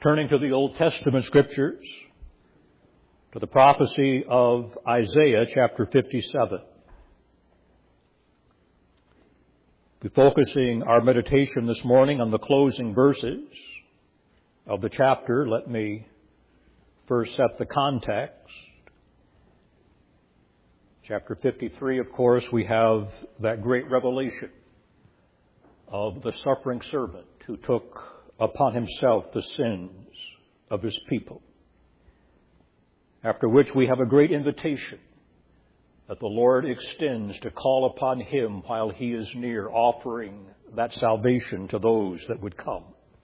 Turning to the Old Testament Scriptures, to the prophecy of Isaiah chapter 57. We're focusing our meditation this morning on the closing verses of the chapter. Let me first set the context. Chapter 53, of course, we have that great revelation of the suffering servant who took upon himself the sins of his people. After which we have a great invitation that the Lord extends to call upon him while he is near, offering that salvation to those that would come.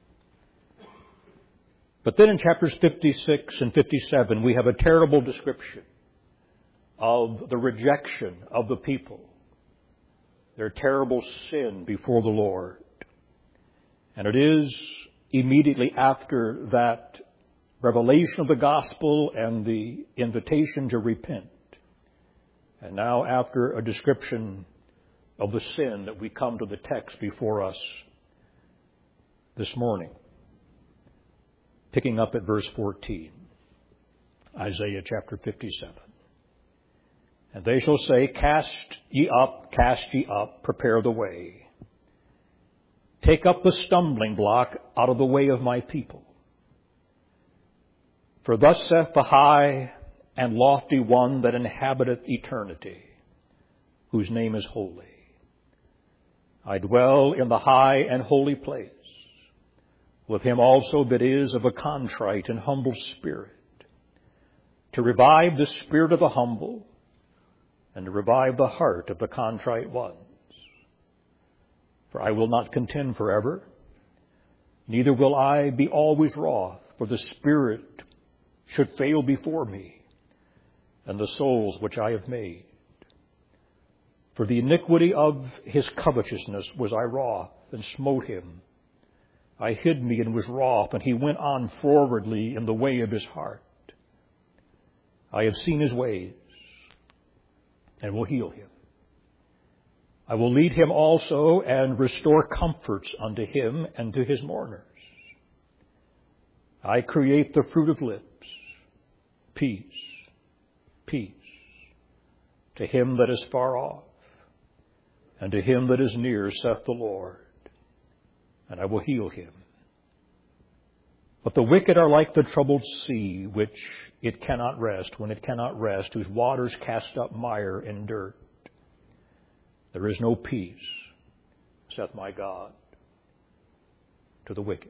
But then in chapters 56 and 57, we have a terrible description of the rejection of the people, their terrible sin before the Lord. And it is immediately after that revelation of the gospel and the invitation to repent, and now after a description of the sin, that we come to the text before us this morning. Picking up at verse 14, Isaiah chapter 57. And they shall say, cast ye up, prepare the way. Take up the stumbling block out of the way of my people. For thus saith the high and lofty one that inhabiteth eternity, whose name is holy. I dwell in the high and holy place, with him also that is of a contrite and humble spirit, to revive the spirit of the humble, and to revive the heart of the contrite ones. For I will not contend forever, neither will I be always wroth, for the spirit should fail before me, and the souls which I have made. For the iniquity of his covetousness was I wroth, and smote him. I hid me and was wroth, and he went on forwardly in the way of his heart. I have seen his ways, and will heal him. I will lead him also and restore comforts unto him and to his mourners. I create the fruit of lips, peace, peace, to him that is far off, and to him that is near, saith the Lord, and I will heal him. But the wicked are like the troubled sea, which it cannot rest, when it cannot rest, whose waters cast up mire and dirt. There is no peace, saith my God, to the wicked.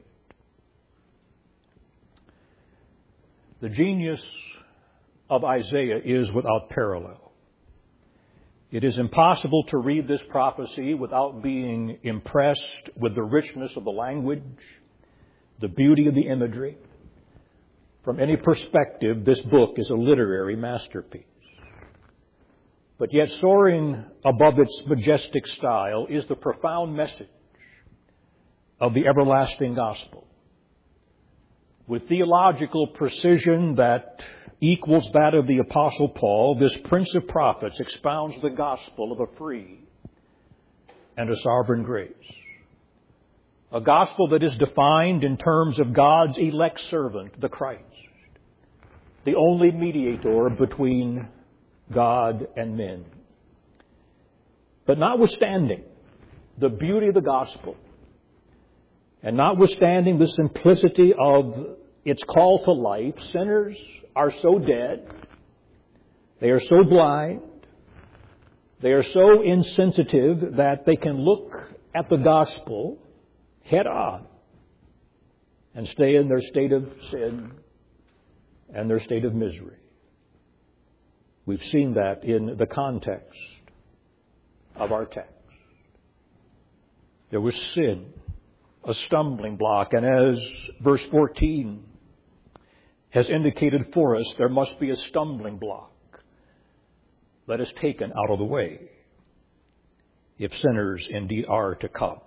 The genius of Isaiah is without parallel. It is impossible to read this prophecy without being impressed with the richness of the language, the beauty of the imagery. From any perspective, this book is a literary masterpiece. But yet soaring above its majestic style is the profound message of the everlasting gospel. With theological precision that equals that of the Apostle Paul, this Prince of Prophets expounds the gospel of a free and a sovereign grace. A gospel that is defined in terms of God's elect servant, the Christ, the only mediator between God and men. But notwithstanding the beauty of the gospel, and notwithstanding the simplicity of its call to life, sinners are so dead, they are so blind, they are so insensitive that they can look at the gospel head on and stay in their state of sin and their state of misery. We've seen that in the context of our text. There was sin, a stumbling block, and as verse 14 has indicated for us, there must be a stumbling block that is taken out of the way if sinners indeed are to come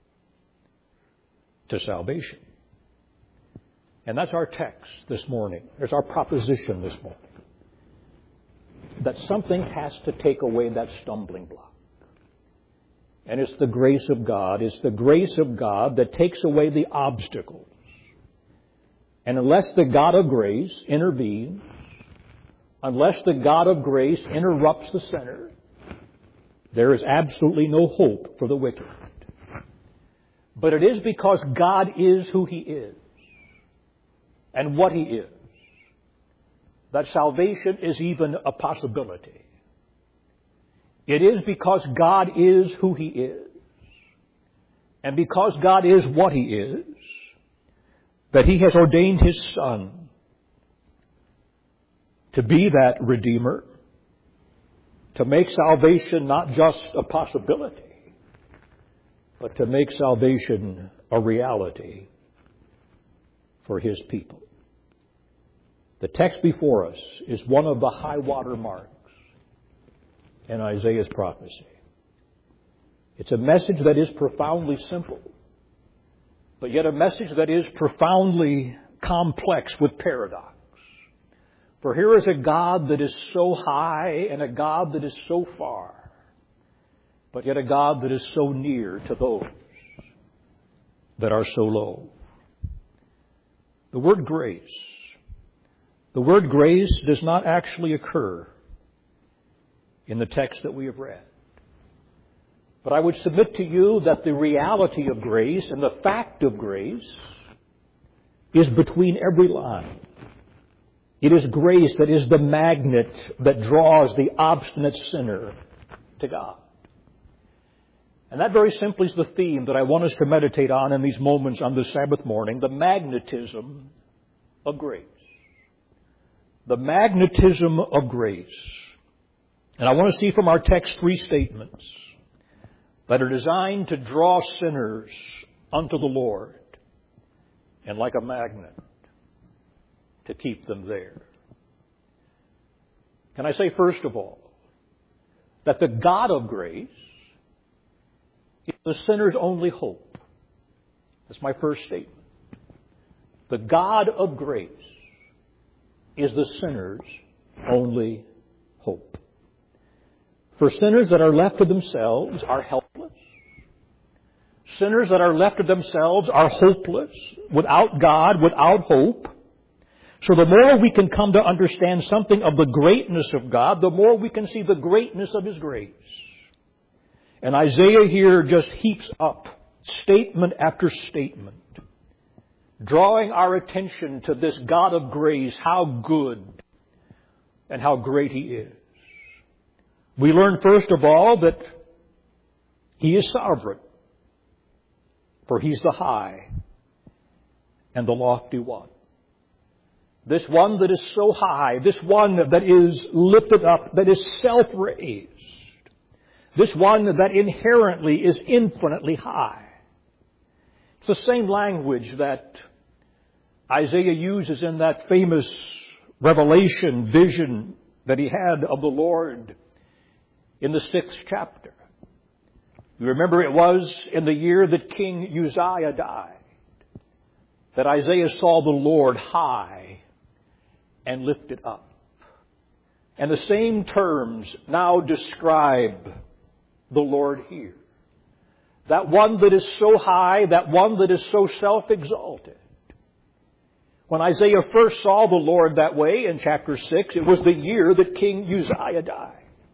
to salvation. And that's our text this morning. There's our proposition this morning. That something has to take away that stumbling block. And it's the grace of God. It's the grace of God that takes away the obstacles And unless the God of grace intervenes, unless the God of grace interrupts the sinner, there is absolutely no hope for the wicked. But it is because God is who He is and what He is that salvation is even a possibility. It is because God is who He is and because God is what He is that He has ordained His Son to be that Redeemer, to make salvation not just a possibility, but to make salvation a reality for His people. The text before us is one of the high water marks in Isaiah's prophecy. It's a message that is profoundly simple, but yet a message that is profoundly complex with paradox. For here is a God that is so high and a God that is so far, but yet a God that is so near to those that are so low. The word grace does not actually occur in the text that we have read. But I would submit to you that the reality of grace and the fact of grace is between every line. It is grace that is the magnet that draws the obstinate sinner to God. And that very simply is the theme that I want us to meditate on in these moments on this Sabbath morning, the magnetism of grace. The magnetism of grace. And I want to see from our text three statements that are designed to draw sinners unto the Lord and like a magnet to keep them there. Can I say first of all that the God of grace is the sinner's only hope? That's my first statement. The God of grace is the sinner's only hope. For sinners that are left to themselves are helpless. Sinners that are left to themselves are hopeless, without God, without hope. So the more we can come to understand something of the greatness of God, the more we can see the greatness of His grace. And Isaiah here just heaps up statement after statement, drawing our attention to this God of grace, how good and how great He is. We learn first of all that He is sovereign, for He's the high and the lofty one. This one that is so high, this one that is lifted up, that is self-raised, this one that inherently is infinitely high. It's the same language that Isaiah uses in that famous revelation, vision that he had of the Lord in the 6th chapter. You remember it was in the year that King Uzziah died that Isaiah saw the Lord high and lifted up. And the same terms now describe the Lord here. That one that is so high, that one that is so self-exalted. When Isaiah first saw the Lord that way in chapter 6, it was the year that King Uzziah died.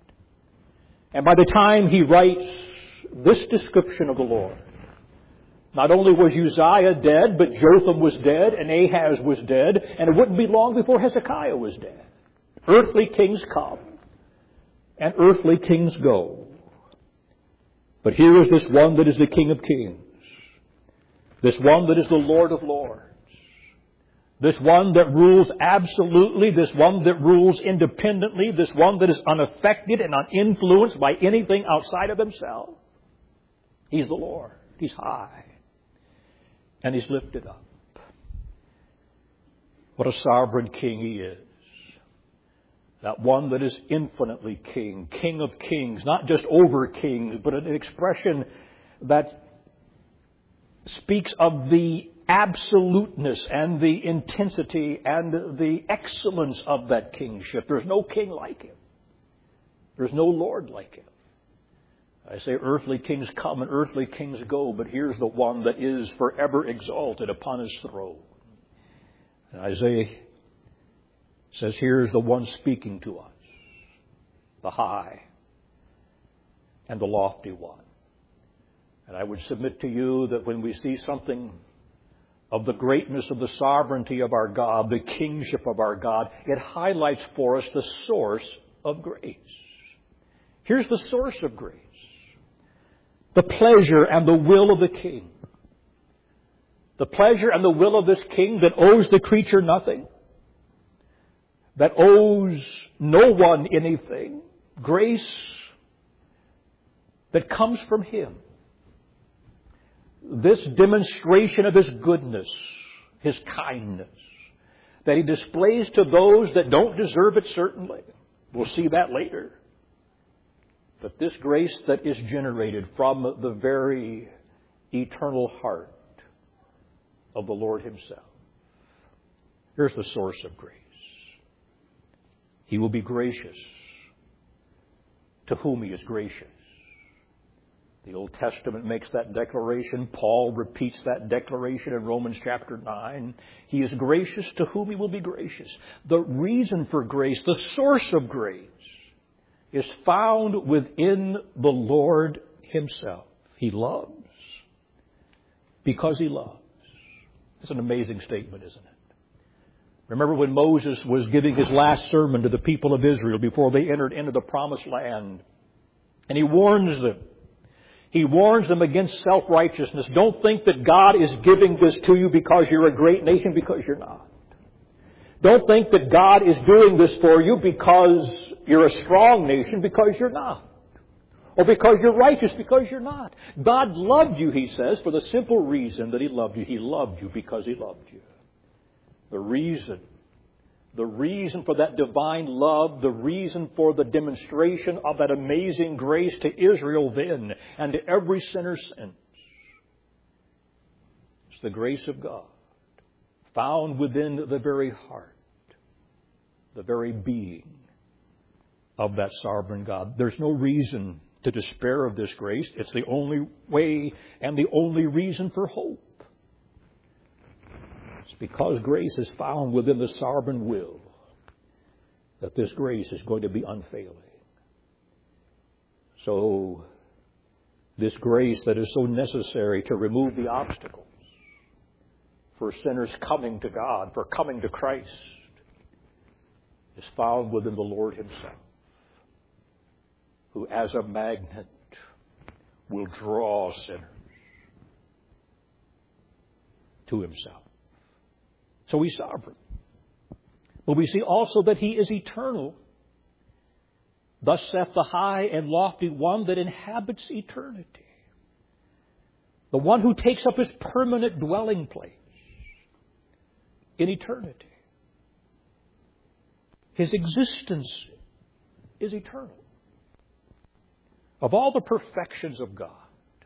And by the time he writes this description of the Lord, not only was Uzziah dead, but Jotham was dead and Ahaz was dead, and it wouldn't be long before Hezekiah was dead. Earthly kings come and earthly kings go. But here is this one that is the King of Kings, this one that is the Lord of Lords, this one that rules absolutely, this one that rules independently, this one that is unaffected and uninfluenced by anything outside of Himself. He's the Lord. He's high. And He's lifted up. What a sovereign King He is. That one that is infinitely King, King of kings, not just over kings, but an expression that speaks of the absoluteness and the intensity and the excellence of that kingship. There's no king like Him. There's no Lord like Him. I say earthly kings come and earthly kings go, but here's the one that is forever exalted upon His throne. And Isaiah says, here's the one speaking to us, the high and the lofty one. And I would submit to you that when we see something of the greatness of the sovereignty of our God, the kingship of our God, it highlights for us the source of grace. Here's the source of grace. The pleasure and the will of the King. The pleasure and the will of this King that owes the creature nothing, that owes no one anything. Grace that comes from Him. This demonstration of His goodness, His kindness, that He displays to those that don't deserve it, certainly. We'll see that later. But this grace that is generated from the very eternal heart of the Lord Himself. Here's the source of grace. He will be gracious to whom He is gracious. The Old Testament makes that declaration. Paul repeats that declaration in Romans chapter 9. He is gracious to whom He will be gracious. The reason for grace, the source of grace, is found within the Lord Himself. He loves because He loves. It's an amazing statement, isn't it? Remember when Moses was giving his last sermon to the people of Israel before they entered into the promised land. And he warns them. He warns them against self-righteousness. Don't think that God is giving this to you because you're a great nation, because you're not. Don't think that God is doing this for you because you're a strong nation, because you're not. Or because you're righteous, because you're not. God loved you, He says, for the simple reason that He loved you. He loved you because He loved you. The reason for that divine love, the reason for the demonstration of that amazing grace to Israel then and to every sinner since. It's the grace of God found within the very heart, the very being of that sovereign God. There's no reason to despair of this grace. It's the only way and the only reason for hope. It's because grace is found within the sovereign will that this grace is going to be unfailing. So, this grace that is so necessary to remove the obstacles for sinners coming to God, for coming to Christ, is found within the Lord Himself, who as a magnet will draw sinners to Himself. So He's sovereign. But we see also that He is eternal. Thus saith the high and lofty one that inhabits eternity. The one who takes up His permanent dwelling place in eternity. His existence is eternal. Of all the perfections of God,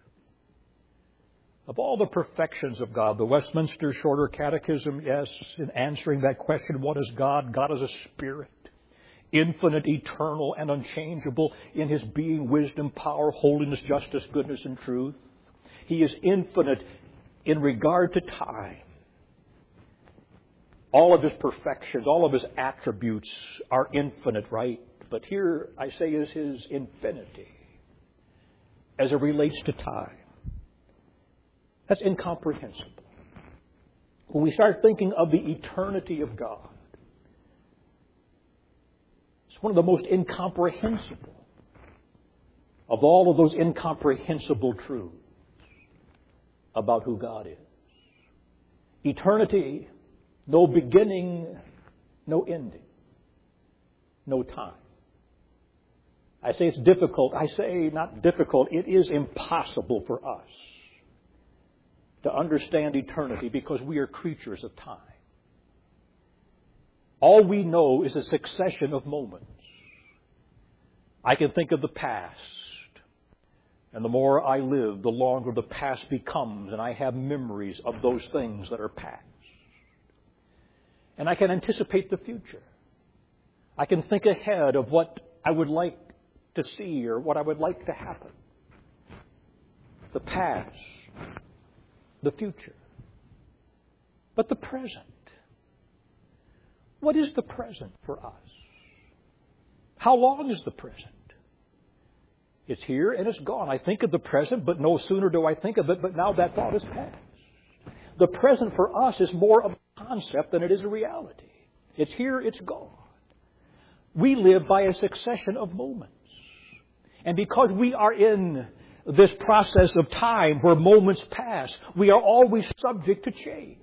the Westminster Shorter Catechism, yes, in answering that question, what is God? God is a spirit, infinite, eternal, and unchangeable in His being, wisdom, power, holiness, justice, goodness, and truth. He is infinite in regard to time. All of His perfections, all of His attributes are infinite, right? But here, I say, is His infinity as it relates to time. That's incomprehensible. When we start thinking of the eternity of God, it's one of the most incomprehensible of all of those incomprehensible truths about who God is. Eternity, no beginning, no ending, no time. I say it's difficult. I say not difficult. It is impossible for us to understand eternity because we are creatures of time. All we know is a succession of moments. I can think of the past, and the more I live, the longer the past becomes, and I have memories of those things that are past. And I can anticipate the future. I can think ahead of what I would like to see or what I would like to happen. The past, the future. But the present, What is the present for us? How long is the present? It's here and it's gone. I think of the present, but no sooner do I think of it, but now that thought is past. The present for us is more of a concept than it is a reality. It's here, it's gone. We live by a succession of moments. And because we are in this process of time where moments pass, we are always subject to change.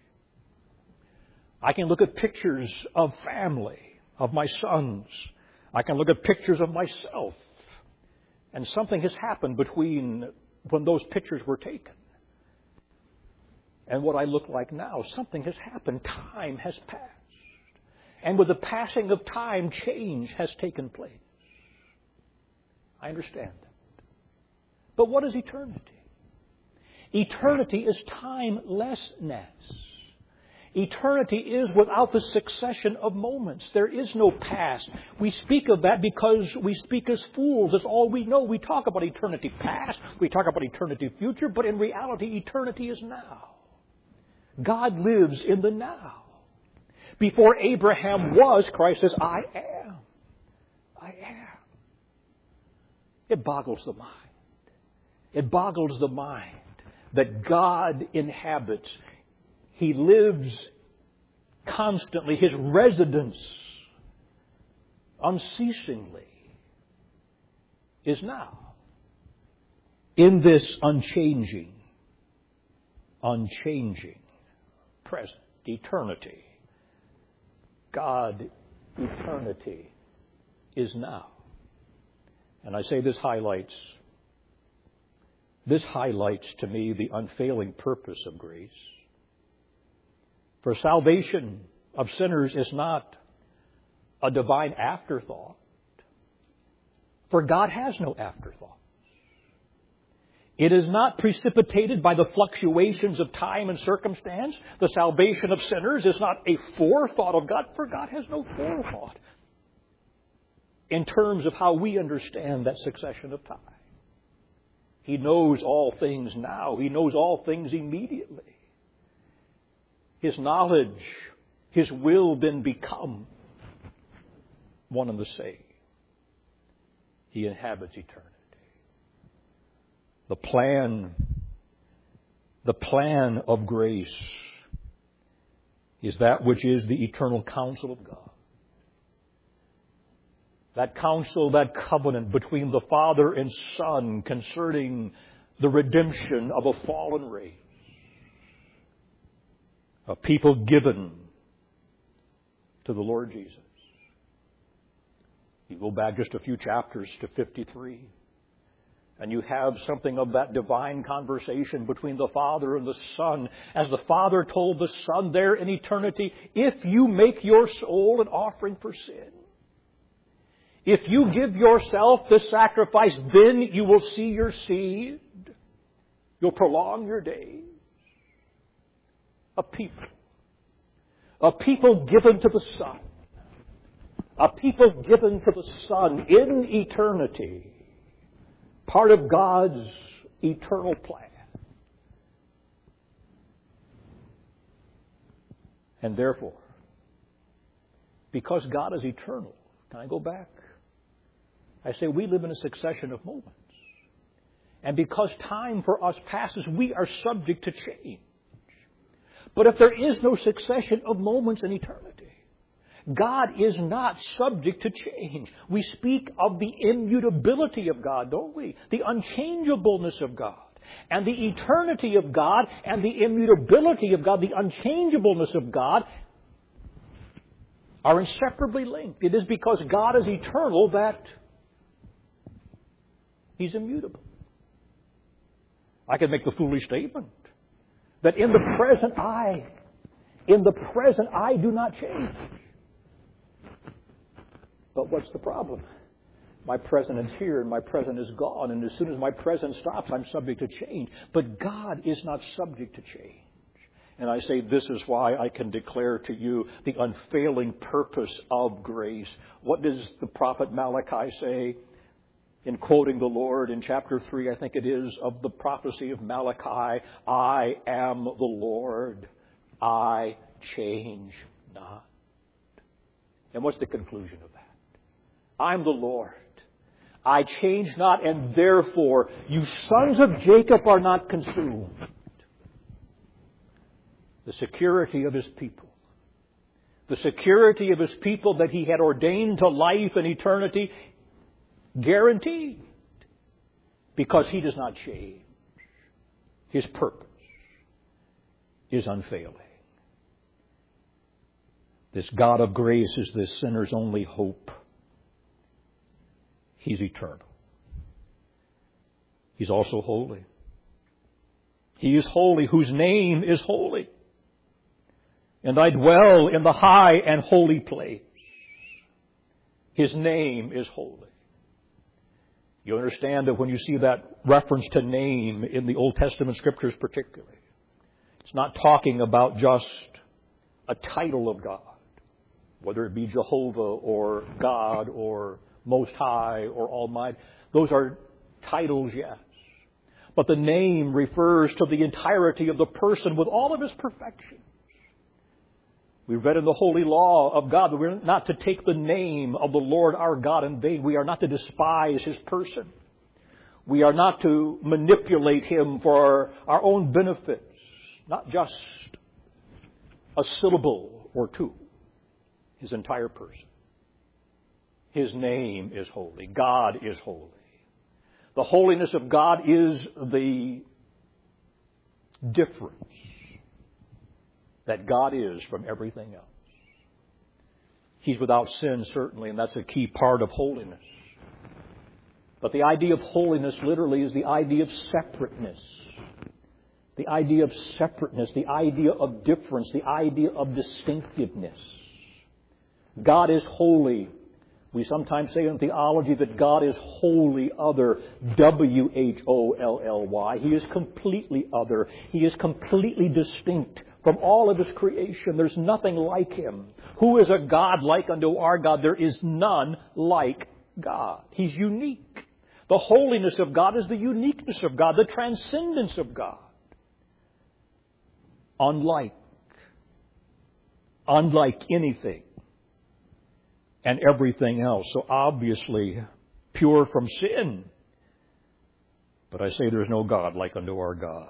I can look at pictures of family, of my sons. I can look at pictures of myself. And something has happened between when those pictures were taken and what I look like now. Something has happened. Time has passed. And with the passing of time, change has taken place. I understand that. But what is eternity? Eternity is timelessness. Eternity is without the succession of moments. There is no past. We speak of that because we speak as fools. That's all we know. We talk about eternity past. We talk about eternity future. But in reality, eternity is now. God lives in the now. Before Abraham was, Christ says, I am. I am. It boggles the mind. It boggles the mind that God inhabits. He lives constantly. His residence unceasingly is now. In this unchanging present eternity. God, eternity is now. And I say this highlights to me the unfailing purpose of grace. For salvation of sinners is not a divine afterthought. For God has no afterthoughts. It is not precipitated by the fluctuations of time and circumstance. The salvation of sinners is not a forethought of God, for God has no forethought in terms of how we understand that succession of time. He knows all things now. He knows all things immediately. His knowledge, His will then become one and the same. He inhabits eternity. The plan of grace is that which is the eternal counsel of God. That counsel, that covenant between the Father and Son concerning the redemption of a fallen race. A people given to the Lord Jesus. You go back just a few chapters to 53, and you have something of that divine conversation between the Father and the Son, as the Father told the Son there in eternity, if you make your soul an offering for sin, if you give yourself the sacrifice, then you will see your seed. You'll prolong your days. A people given to the Son. A people given to the Son in eternity. Part of God's eternal plan. And therefore, because God is eternal, can I go back? I say we live in a succession of moments. And because time for us passes, we are subject to change. But if there is no succession of moments in eternity, God is not subject to change. We speak of the immutability of God, don't we? The unchangeableness of God. And the eternity of God and the immutability of God, the unchangeableness of God, are inseparably linked. It is because God is eternal that He's immutable. I can make the foolish statement that in the present I do not change. But what's the problem? My present is here and my present is gone, and as soon as my present stops, I'm subject to change. But God is not subject to change. And I say this is why I can declare to you the unfailing purpose of grace. What does the prophet Malachi say? In quoting the Lord in chapter 3, I think it is, of the prophecy of Malachi, I am the Lord, I change not. And what's the conclusion of that? I'm the Lord. I change not, and therefore you sons of Jacob are not consumed. The security of His people. The security of His people that He had ordained to life and eternity, guaranteed. Because He does not change. His purpose is unfailing. This God of grace is the sinner's only hope. He's eternal. He's also holy. He is holy, whose name is holy. And I dwell in the high and holy place. His name is holy. You understand that when you see that reference to name in the Old Testament Scriptures particularly, it's not talking about just a title of God, whether it be Jehovah or God or Most High or Almighty. Those are titles, yes. But the name refers to the entirety of the person with all of His perfections. We read in the holy law of God that we're not to take the name of the Lord our God in vain. We are not to despise His person. We are not to manipulate Him for our own benefits. Not just a syllable or two. His entire person. His name is holy. God is holy. The holiness of God is the difference that God is from everything else. He's without sin, certainly, and that's a key part of holiness. But the idea of holiness literally is the idea of separateness. The idea of separateness, the idea of difference, the idea of distinctiveness. God is holy. We sometimes say in theology that God is wholly other, W-H-O-L-L-Y. He is completely other. He is completely distinct from all of His creation. There's nothing like Him. Who is a God like unto our God? There is none like God. He's unique. The holiness of God is the uniqueness of God, the transcendence of God. Unlike anything and everything else. So obviously pure from sin. But I say there's no God like unto our God.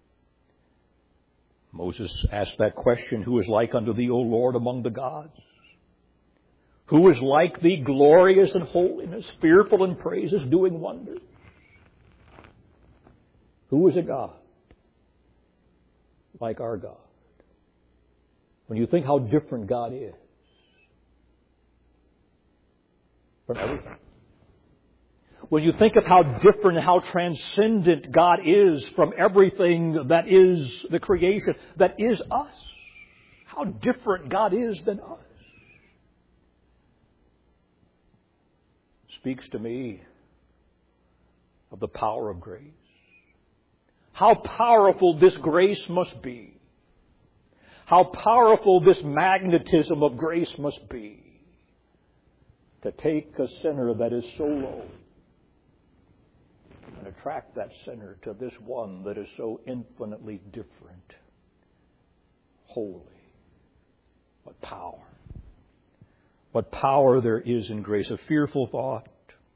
Moses asked that question, who is like unto thee, O Lord, among the gods? Who is like thee, glorious in holiness, fearful in praises, doing wonders? Who is a God like our God? When you think how different God is from everything. When you think of how different, how transcendent God is from everything that is the creation, that is us. How different God is than us. Speaks to me of the power of grace. How powerful this grace must be. How powerful this magnetism of grace must be. To take a sinner that is so low and attract that sinner to this one that is so infinitely different. Holy. What power. What power there is in grace. A fearful thought.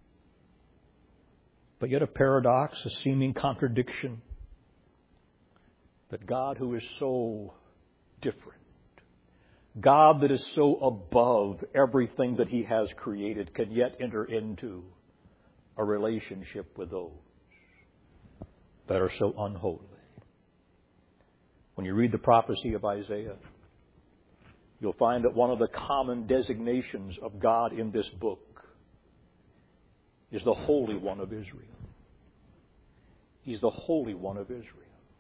But yet a paradox, a seeming contradiction. That God who is so different, God that is so above everything that He has created, can yet enter into a relationship with those that are so unholy. When you read the prophecy of Isaiah, you'll find that one of the common designations of God in this book is the Holy One of Israel. He's the Holy One of Israel.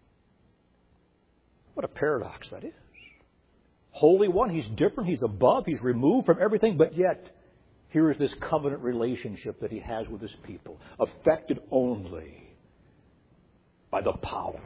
What a paradox that is. Holy One, He's different, He's above, He's removed from everything, but yet here is this covenant relationship that He has with His people, affected only by the power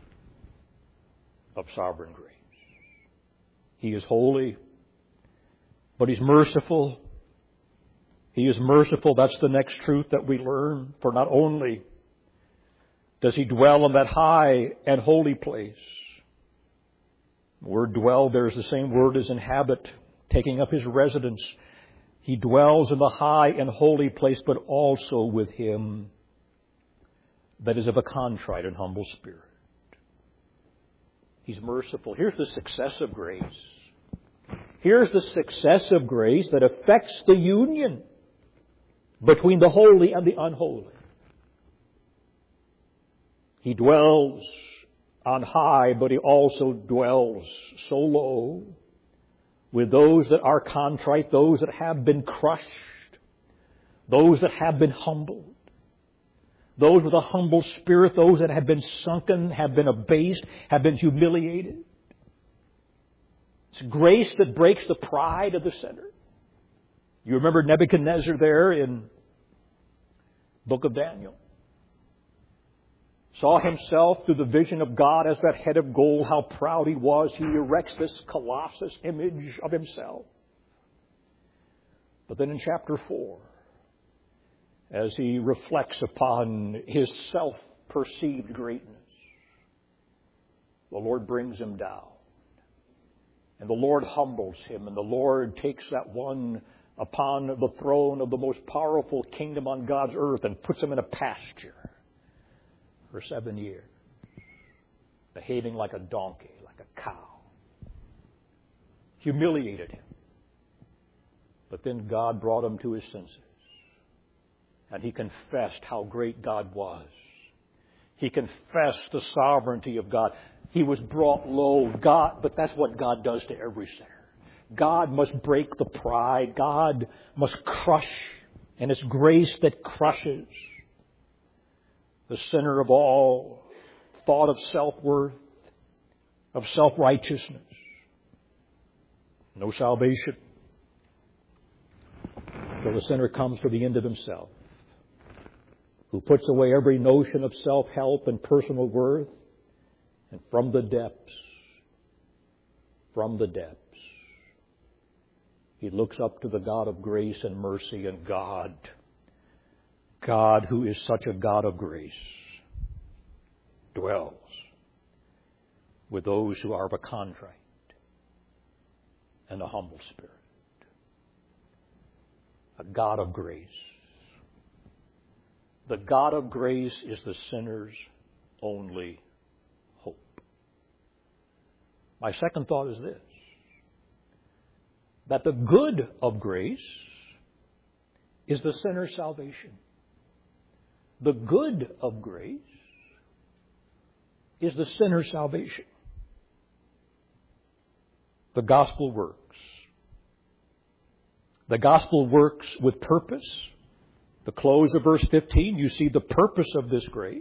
of sovereign grace. He is holy, but He's merciful. He is merciful. That's the next truth that we learn. For not only does He dwell in that high and holy place. The word dwell there is the same word as inhabit, taking up His residence. He dwells in the high and holy place, but also with him that is of a contrite and humble spirit. He's merciful. Here's the success of grace. Here's the success of grace that affects the union between the holy and the unholy. He dwells on high, but he also dwells so low with those that are contrite, those that have been crushed, those that have been humbled, those with a humble spirit, those that have been sunken, have been abased, have been humiliated. It's grace that breaks the pride of the sinner. You remember Nebuchadnezzar there in Book of Daniel. Saw himself through the vision of God as that head of gold, how proud he was. He erects this colossus image of himself. But then in chapter 4, as he reflects upon his self-perceived greatness, the Lord brings him down. And the Lord humbles him, and the Lord takes that one upon the throne of the most powerful kingdom on God's earth and puts him in a pasture for 7 years, behaving like a donkey, like a cow. Humiliated him. But then God brought him to his senses. And he confessed how great God was. He confessed the sovereignty of God. He was brought low. But that's what God does to every sinner. God must break the pride. God must crush. And it's grace that crushes the sinner of all thought of self-worth, of self-righteousness. No salvation till the sinner comes to the end of himself, who puts away every notion of self-help and personal worth, and from the depths, he looks up to the God of grace and mercy, and God who is such a God of grace, dwells with those who are of a contrite and a humble spirit. A God of grace. The God of grace is the sinner's only hope. My second thought is this: that the good of grace is the sinner's salvation. The good of grace is the sinner's salvation. The gospel works. The gospel works with purpose. The close of verse 15, you see the purpose of this grace.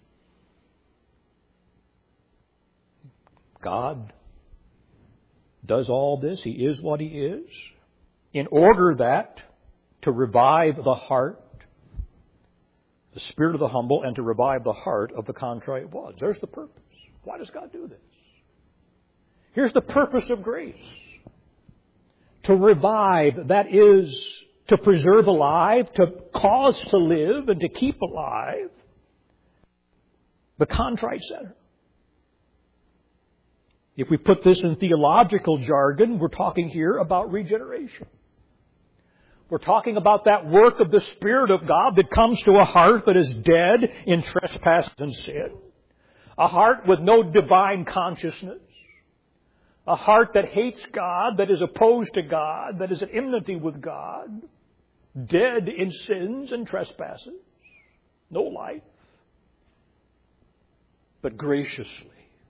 God does all this. He is what He is in order that to revive the heart, the spirit of the humble, and to revive the heart of the contrite ones. There's the purpose. Why does God do this? Here's the purpose of grace. To revive, that is, to preserve alive, to cause to live, and to keep alive the contrite sinner. If we put this in theological jargon, we're talking here about regeneration. We're talking about that work of the Spirit of God that comes to a heart that is dead in trespass and sin. A heart with no divine consciousness. A heart that hates God, that is opposed to God, that is at enmity with God. Dead in sins and trespasses. No life. But graciously,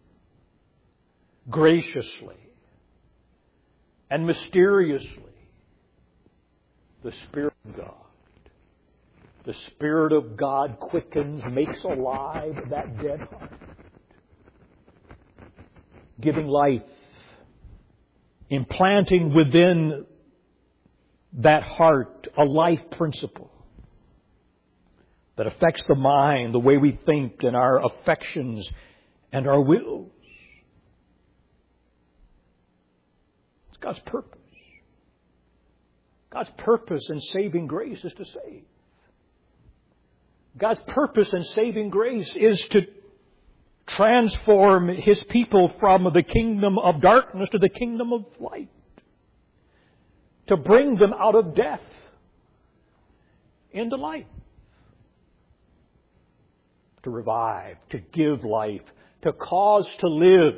and mysteriously, the Spirit of God. The Spirit of God quickens, makes alive that dead heart. Giving life. Implanting within that heart a life principle that affects the mind, the way we think, and our affections and our wills. It's God's purpose. God's purpose in saving grace is to save. God's purpose in saving grace is to transform His people from the kingdom of darkness to the kingdom of light. to bring them out of death into life. To revive, to give life, to cause to live.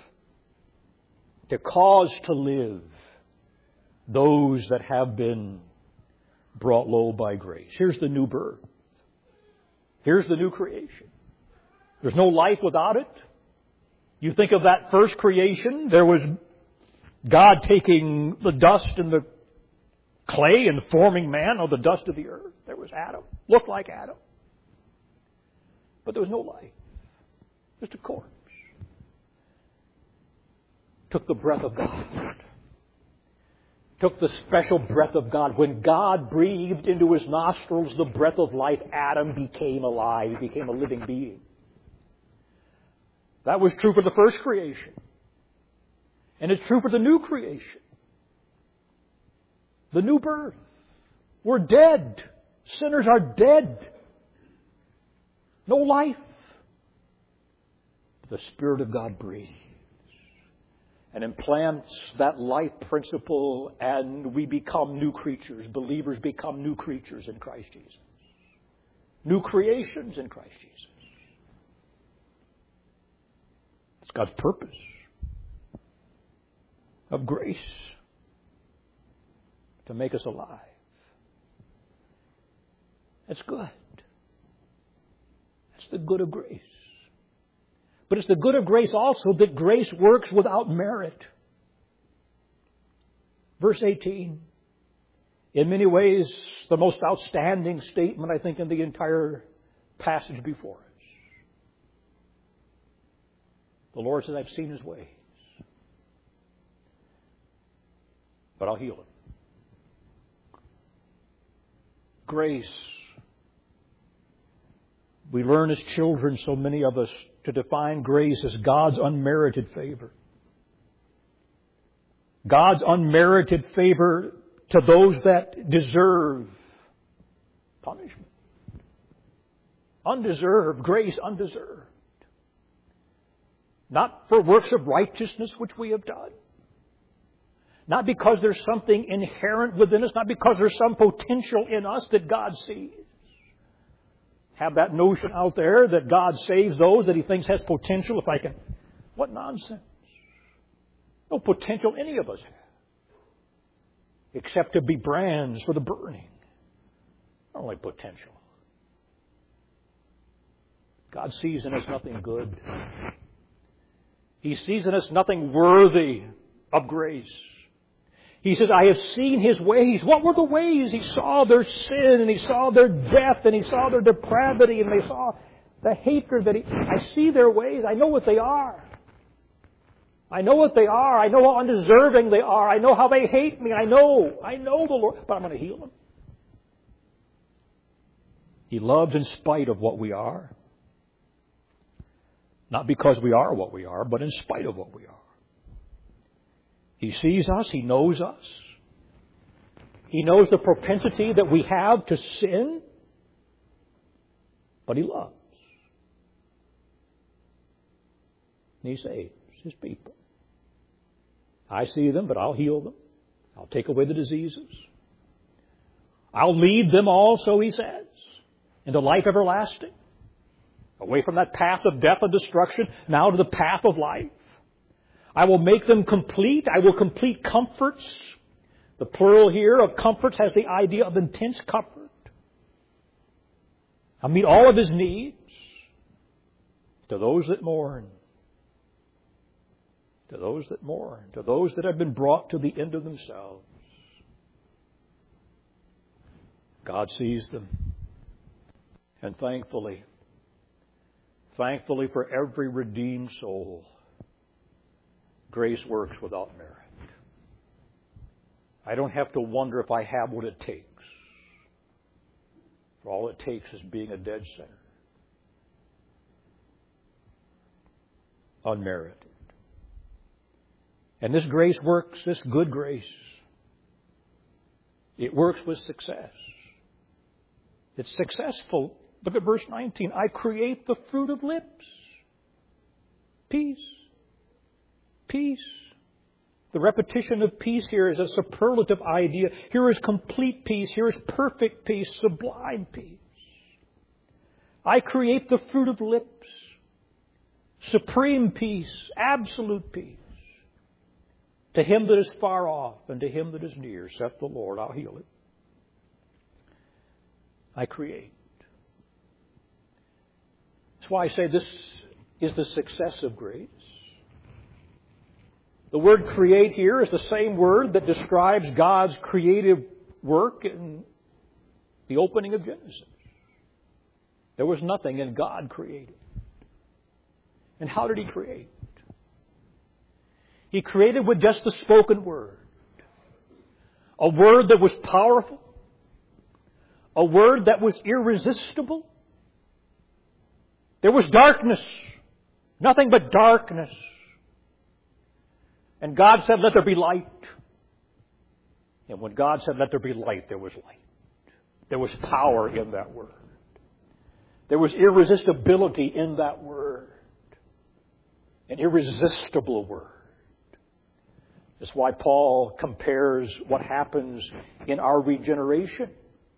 To cause to live those that have been brought low by grace. Here's the new birth. Here's the new creation. There's no life without it. You think of that first creation, there was God taking the dust and the clay and forming man of the dust of the earth. There was Adam. Looked like Adam. But there was no life. Just a corpse. Took the breath of God. Took the special breath of God. When God breathed into his nostrils the breath of life, Adam became alive. He became a living being. That was true for the first creation. And it's true for the new creation. The new birth. We're dead. Sinners are dead. No life. The Spirit of God breathes and implants that life principle, and we become new creatures. Believers become new creatures in Christ Jesus. New creations in Christ Jesus. It's God's purpose of grace to make us alive. It's good. It's the good of grace. But it's the good of grace also that grace works without merit. Verse 18. In many ways, the most outstanding statement, I think, in the entire passage before us. The Lord says, I've seen his ways, but I'll heal him. Grace. We learn as children, so many of us, to define grace as God's unmerited favor. God's unmerited favor to those that deserve punishment. Undeserved. Grace undeserved. Not for works of righteousness which we have done. Not because there's something inherent within us. Not because there's some potential in us that God sees. Have that notion out there that God saves those that he thinks has potential. If I can... What nonsense. No potential any of us have. Except to be brands for the burning. Only potential. God sees in us nothing good. He sees in us nothing worthy of grace. He says, I have seen his ways. What were the ways? He saw their sin, and he saw their death, and he saw their depravity, and they saw the hatred that I see their ways. I know what they are. I know what they are. I know how undeserving they are. I know how they hate me. I know the Lord, but I'm going to heal them. He loves in spite of what we are. Not because we are what we are, but in spite of what we are. He sees us. He knows us. He knows the propensity that we have to sin. But he loves. And he saves his people. I see them, but I'll heal them. I'll take away the diseases. I'll lead them also, he says, into life everlasting. Away from that path of death and destruction, now to the path of life. I will make them complete. I will complete comforts. The plural here of comforts has the idea of intense comfort. I'll meet all of his needs. To those that mourn. To those that mourn. To those that have been brought to the end of themselves. God sees them. And thankfully for every redeemed soul, grace works without merit. I don't have to wonder if I have what it takes. For all it takes is being a dead sinner. Unmerited. And this grace works, this good grace, it works with success. It's successful. Look at verse 19. I create the fruit of lips. Peace. Peace. The repetition of peace here is a superlative idea. Here is complete peace. Here is perfect peace, sublime peace. I create the fruit of lips, supreme peace, absolute peace. To him that is far off and to him that is near, saith the Lord, I'll heal it. I create. That's why I say this is the success of grace. The word create here is the same word that describes God's creative work in the opening of Genesis. There was nothing, and God created. And how did He create? He created with just the spoken word. A word that was powerful. A word that was irresistible. There was darkness. Nothing but darkness. And God said, let there be light. And when God said, let there be light, there was light. There was power in that word. There was irresistibility in that word. An irresistible word. That's why Paul compares what happens in our regeneration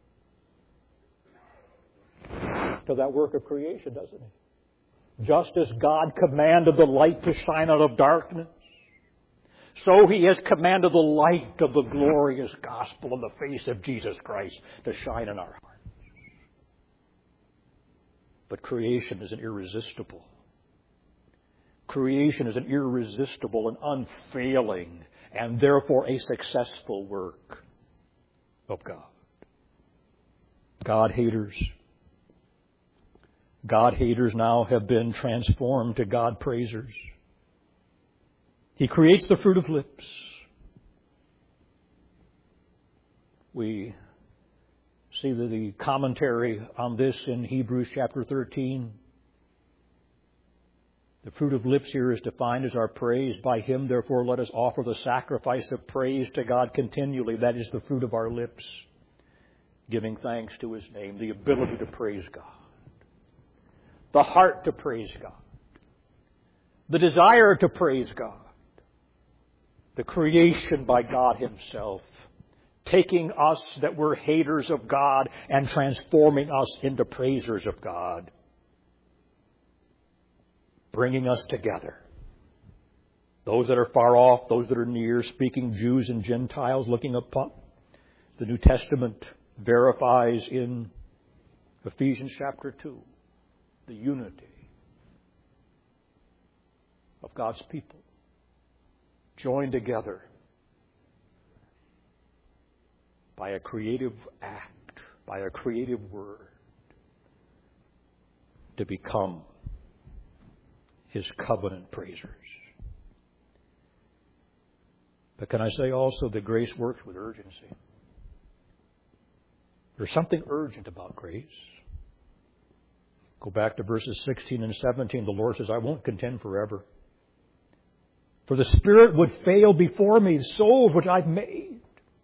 to that work of creation, doesn't he? Just as God commanded the light to shine out of darkness, so He has commanded the light of the glorious gospel in the face of Jesus Christ to shine in our hearts. But creation is an irresistible. Creation is an irresistible and unfailing and therefore a successful work of God. God haters now have been transformed to God praisers. He creates the fruit of lips. We see the commentary on this in Hebrews chapter 13. The fruit of lips here is defined as our praise. By Him, therefore, let us offer the sacrifice of praise to God continually. That is the fruit of our lips, giving thanks to His name, the ability to praise God, the heart to praise God, the desire to praise God, the creation by God Himself, taking us that were haters of God and transforming us into praisers of God, bringing us together. Those that are far off, those that are near, speaking Jews and Gentiles, looking upon. The New Testament verifies in Ephesians chapter 2 the unity of God's people, joined together by a creative act, by a creative word, to become His covenant praisers. But can I say also that grace works with urgency? There's something urgent about grace. Go back to verses 16 and 17. The Lord says, I won't contend forever. For the Spirit would fail before me, souls which I've made.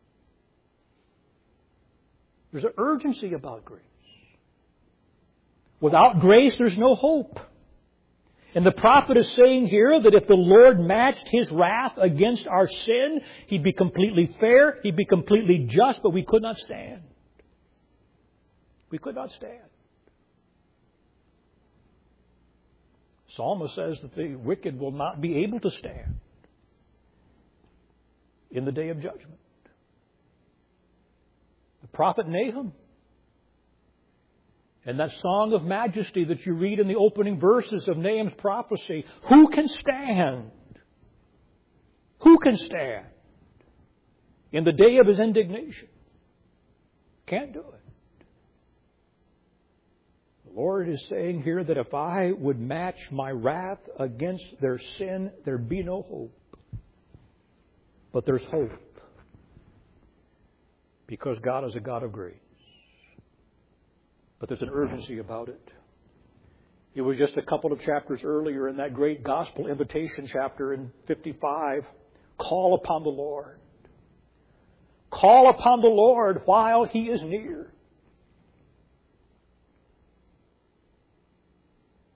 There's an urgency about grace. Without grace, there's no hope. And the prophet is saying here that if the Lord matched His wrath against our sin, He'd be completely fair, He'd be completely just, but we could not stand. We could not stand. Psalmist says that the wicked will not be able to stand in the day of judgment. The prophet Nahum, and that song of majesty that you read in the opening verses of Nahum's prophecy, who can stand? Who can stand in the day of his indignation? Can't do it. The Lord is saying here that if I would match my wrath against their sin, there'd be no hope. But there's hope. Because God is a God of grace. But there's an urgency about it. It was just a couple of chapters earlier in that great gospel invitation chapter in 55. Call upon the Lord. Call upon the Lord while He is near.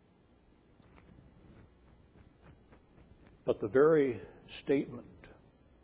But the very statement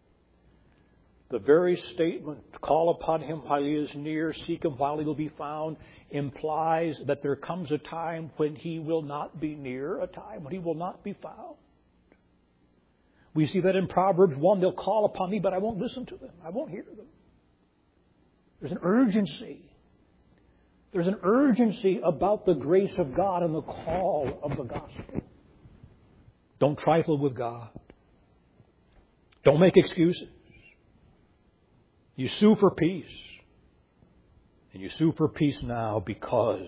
The very statement, call upon Him while He is near, seek Him while He will be found, implies that there comes a time when He will not be near, a time when He will not be found. We see that in Proverbs 1, they'll call upon me, but I won't listen to them. I won't hear them. There's an urgency. There's an urgency about the grace of God and the call of the gospel. Don't trifle with God. Don't make excuses. You sue for peace. And you sue for peace now because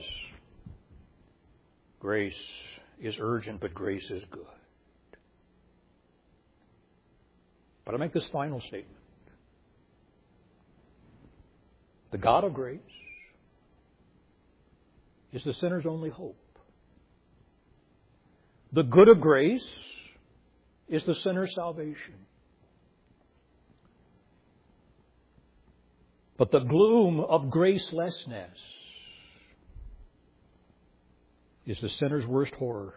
grace is urgent, but grace is good. But I make this final statement. The God of grace is the sinner's only hope. The good of grace is the sinner's salvation. But the gloom of gracelessness is the sinner's worst horror.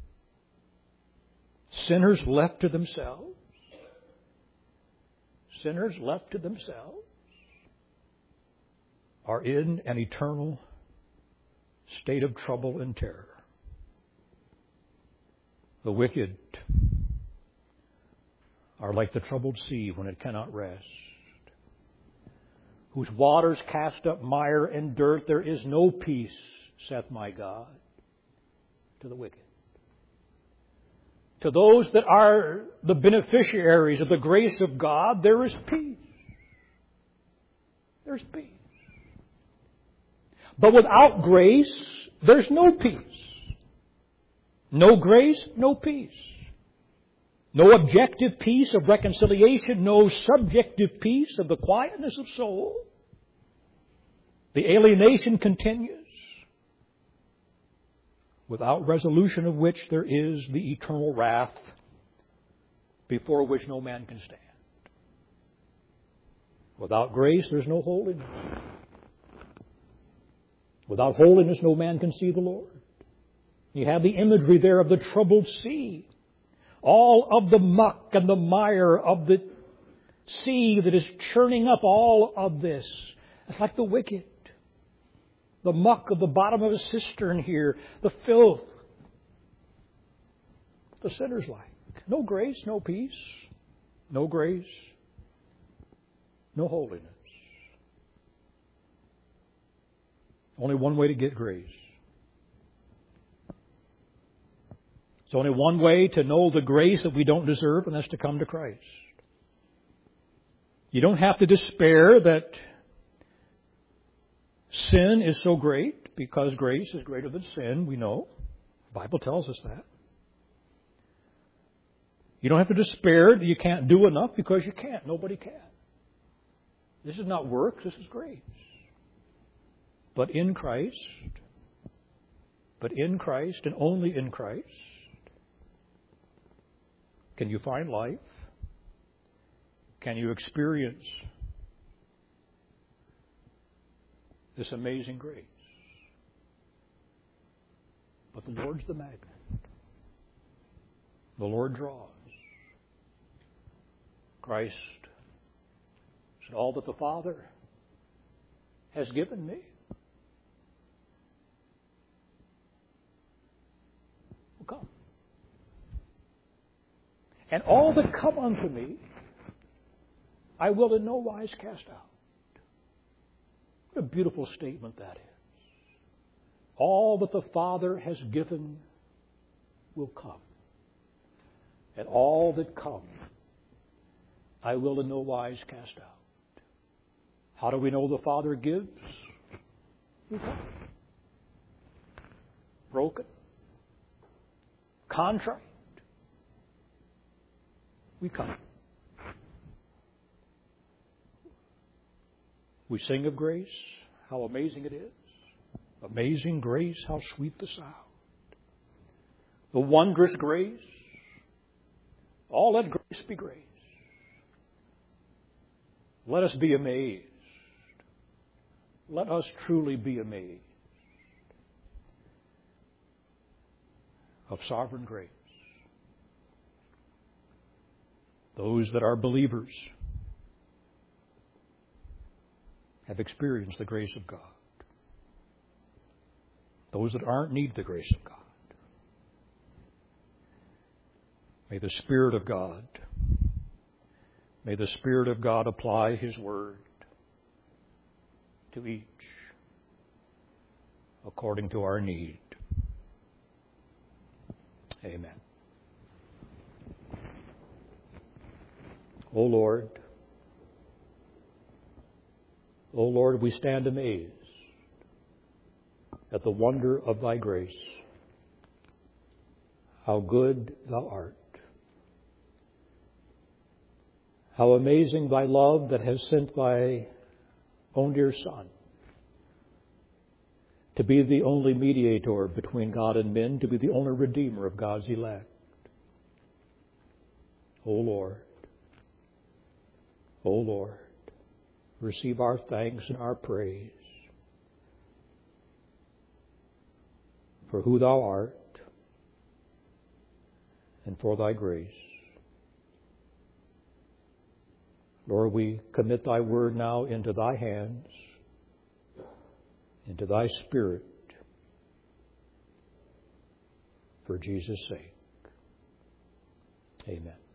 Sinners left to themselves are in an eternal state of trouble and terror. The wicked are like the troubled sea when it cannot rest, whose waters cast up mire and dirt. There is no peace, saith my God, to the wicked. To those that are the beneficiaries of the grace of God, there is peace. There's peace. But without grace, there's no peace. No grace, no peace. No objective peace of reconciliation, no subjective peace of the quietness of soul. The alienation continues, without resolution of which there is the eternal wrath before which no man can stand. Without grace, there's no holiness. Without holiness, no man can see the Lord. You have the imagery there of the troubled sea. All of the muck and the mire of the sea that is churning up all of this. It's like the wicked. The muck of the bottom of a cistern here. The filth. The sinner's like. No grace, no peace. No grace, no holiness. Only one way to get grace. There's only one way to know the grace that we don't deserve, and that's to come to Christ. You don't have to despair that sin is so great, because grace is greater than sin, we know. The Bible tells us that. You don't have to despair that you can't do enough, because you can't. Nobody can. This is not works, this is grace. But in Christ, and only in Christ, can you find life? Can you experience this amazing grace? But the Lord's the magnet. The Lord draws. Christ said, all that the Father has given me will come. And all that come unto me, I will in no wise cast out. What a beautiful statement that is. All that the Father has given will come. And all that come, I will in no wise cast out. How do we know the Father gives? We come. Broken. Contrite. We come. We sing of grace, how amazing it is. Amazing grace, how sweet the sound. The wondrous grace. All let grace be grace. Let us be amazed. Let us truly be amazed of sovereign grace. Those that are believers have experienced the grace of God. Those that aren't need the grace of God. May the Spirit of God apply His Word to each according to our need. Amen. O Lord, we stand amazed at the wonder of Thy grace. How good Thou art. How amazing Thy love that has sent Thy own dear Son to be the only mediator between God and men, to be the only Redeemer of God's elect. O Lord, receive our thanks and our praise for who Thou art and for Thy grace. Lord, we commit Thy word now into Thy hands, into Thy Spirit, for Jesus' sake. Amen.